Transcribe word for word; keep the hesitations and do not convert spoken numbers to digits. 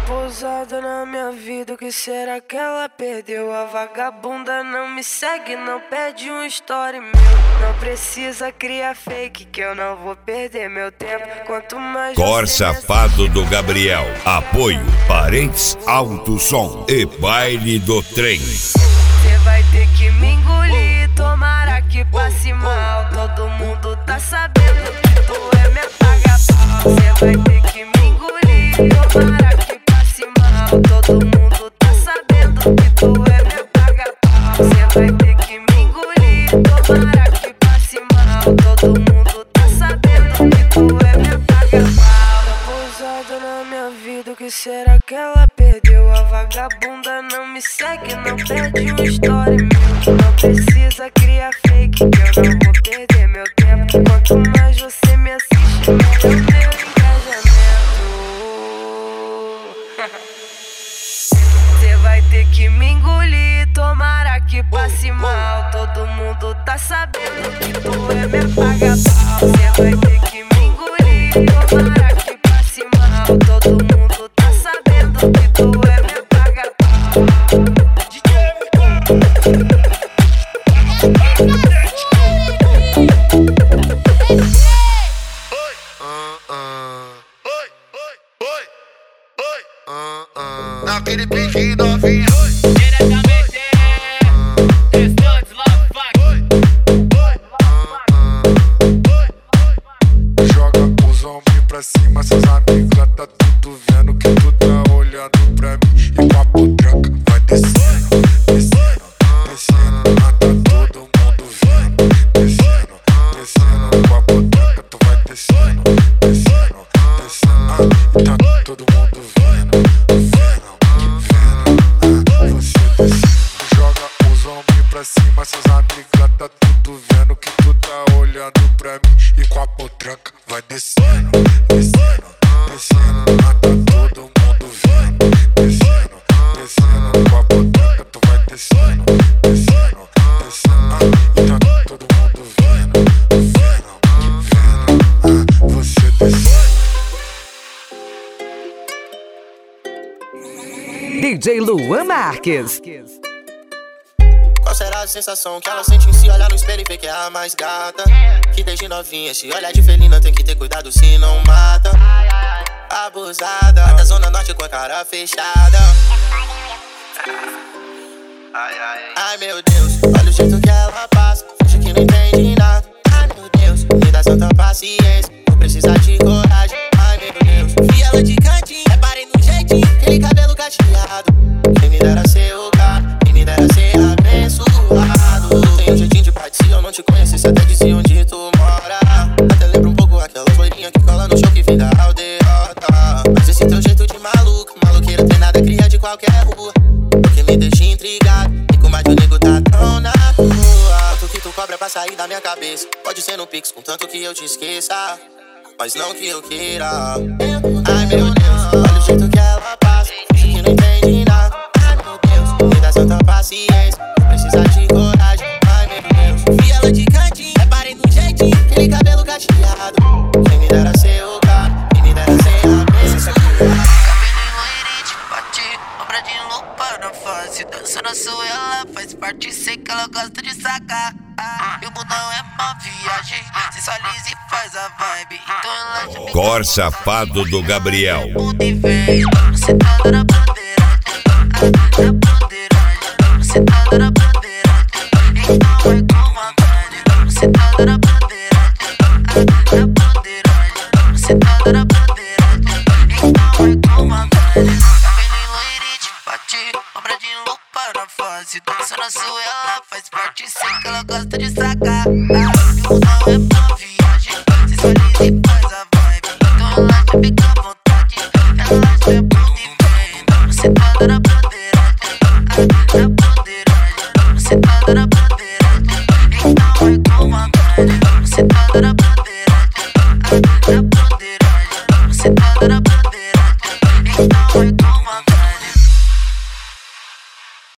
Pousada na minha vida, o que será que ela perdeu? A vagabunda não me segue, não pede um story meu. Não precisa criar fake, que eu não vou perder meu tempo. Quanto mais Corsa Fado do Gabriel. Apoio Parentes Alto Som e Baile do Trem. Cê vai ter que me engolir, tomara que passe mal. Todo mundo tá sabendo que tu é minha paga-pau. Cê vai ter que me engolir, tomara que passe mal. Todo mundo tá sabendo que tu é minha paga-pau. Cê vai ter que me engolir, tomara que passe mal. Todo mundo tá sabendo que tu é minha paga-pau. Tá pousada na minha vida, o que será que ela perdeu? A vagabunda não me segue, não pede um story meu. Não precisa criar fake, que eu não vou perder meu tempo. Quanto mais você me assiste, melhor teu engajamento. Cê vai ter que me engolir, tomara que passe mal. Todo mundo tá sabendo que tu é minha paga-pau. Cê vai ter que me engolir, tomara que passe mal. Todo mundo tá sabendo que tu é minha paga-pau. Naquele pique novinho, diretamente Restantes Love Fuck. joga os ombros pra cima, seus amigos tá tudo vendo que tu tá olhando pra mim. E com a potranca vai descendo, descendo, descendo. Ah, tá todo mundo vendo, descendo, descendo. Com a potranca tu vai descendo, descendo, descendo. Ah, e tá todo mundo vendo, vendo, vendo. Ah, você descendo, joga os ombros pra cima, seus amigos tá tudo vendo que tu tá olhando pra mim. E com a potranca vai descendo, descendo, descendo. Ah, tá todo mundo vendo, descendo, descendo. Com a potranca tu vai descendo, descendo, descendo. Ah, e tá todo mundo vendo, vendo, vendo. Ah, você descendo. D J Luan Marques. Qual será a sensação que ela sente em se olhar no espelho e ver que é a mais gata? Que desde novinha se olhar de felina tem que ter cuidado se não mata. Abusada, da zona norte com a cara fechada. Ai meu Deus, olha o jeito que ela passa, finge que não entende nada. Ai meu Deus, me dá santa paciência, vou precisar de coragem. Ai meu Deus, vi ela de cantinho, reparei no jeitinho, aquele cabelo cacheado. Quem me dera ser o cara, quem me dera ser abençoado. Tem um jeitinho de pai, se eu não te conhecesse até dizia onde tu mora. Até lembro um pouco aquela loirinha que cola no show que vem da aldeota. Mas esse teu jeito de maluco, maluqueira tem nada cria de qualquer rua. O que me deixa intrigado, e com mais de um nego tá tão na rua. Quanto que tu cobra pra sair da minha cabeça? Pode ser no Pix, contanto que eu te esqueça, mas não que eu queira. Ai meu Deus, olha o jeito que ela passa, finge que não entende nada. Ai meu Deus, me dá santa paciência, vou precisar de coragem. Ai meu Deus, vi ela de cantinho, reparei no jeitinho, aquele cabelo cacheado. Quem me dera ser o cara, quem me dera ser a abençoado. Cabelo loirite, bate, obra de lupa na face. Dançando a sua, ela faz parte, sei que ela gosta de sacar. Ah, e o mundo é uma viagem, sensualiza e faz a vibe. Então relaxa, Corsa Fado do Gabriel. mundo e vem.